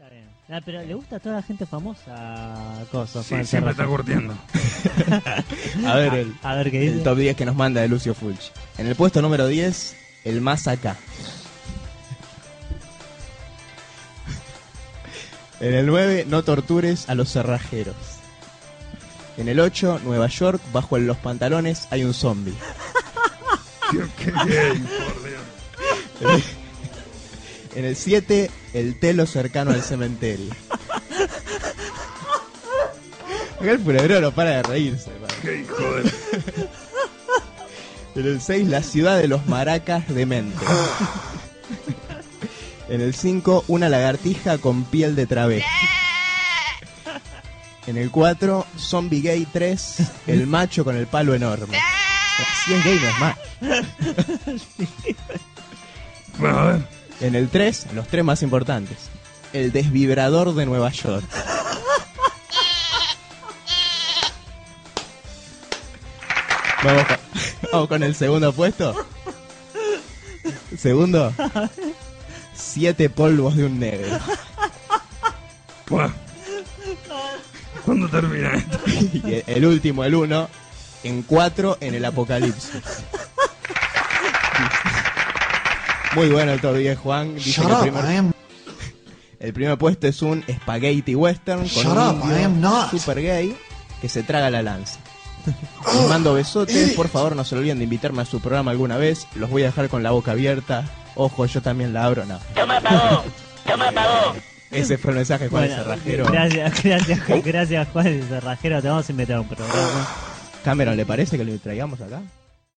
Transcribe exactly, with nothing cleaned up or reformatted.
Está bien. Ah, pero le gusta a toda la gente famosa, cosas. Sí, siempre está curtiendo. A ver, el, A ver qué dice. el top diez que nos manda de Lucio Fulci. En el puesto número diez, el más acá. En el nueve, no tortures a los cerrajeros. En el ocho, Nueva York, bajo en los pantalones hay un zombie. Dios, qué gay, por Dios. En el siete, el telo cercano al cementerio. Acá el funebrero no para de reírse. Man. Qué hijo de... En el seis, la ciudad de los maracas dementes. En el cinco, una lagartija con piel de travesti. En el cuatro, Zombie Gay tres, el macho con el palo enorme. Si es gay no es más. Bueno, a ver. En el tres, los tres más importantes. El desvibrador de Nueva York. Vamos con, vamos con el segundo puesto. Segundo, siete polvos de un negro. Buah. ¿Cuándo termina esto? Y el último, el uno, en cuatro en el apocalipsis. Muy bueno el top diez, Juan. Dice que el, primer, el primer puesto es un spaghetti western con Shut un up, I am indio not. super gay que se traga la lanza. Les mando besotes, por favor no se olviden de invitarme a su programa alguna vez. Los voy a dejar con la boca abierta. Ojo, yo también la abro, no. ¡Yo me apagó! ¡Yo me apagó! Ese fue el mensaje de Juan Bueno, el Cerrajero. Gracias, gracias, gracias Juan el Cerrajero. Te vamos a invitar a un programa. Cameron, ¿le parece que lo traigamos acá?